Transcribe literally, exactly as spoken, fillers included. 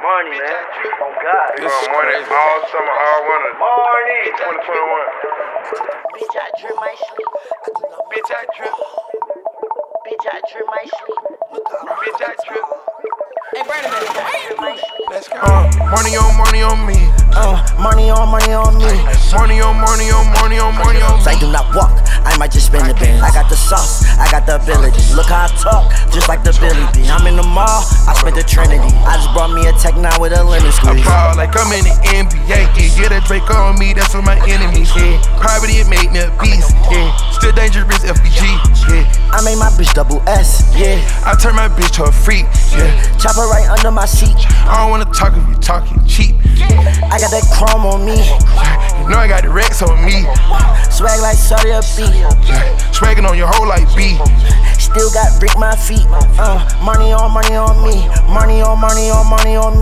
money, man. Oh, God. This is money all summer, all winter. Money. twenty twenty-one. Bitch, I drip my sleep. Bitch, I drip. Bitch, I drip my sleep. Bitch, I drip. Hey, Brandon, man, Let's go. Uh, money on money on me. Uh, money on money on me. Money on money on money on money on me. I do not walk, I might just spin the bin. I got the sauce, I got the ability. Look how I talk, just like the Billy B. I'm in the mall, I spent the Trinity. I just brought me a tech now with a lemon I squeeze. ball like I'm in the N B A. Yeah, get a Drake on me, that's what my enemies. Yeah, poverty it made me a beast. Yeah, still dangerous F B G. Yeah, I made my bitch double S. Yeah, I turn my bitch to a freak. Yeah, chop her right under my seat. I don't wanna talk if you talking cheap. I got that chrome on me. You know I got the Rex on me. Swag like Saudi a B. Swagging on your whole like B. Still got brick my feet. Uh, money on money on me. Money on money on money on me.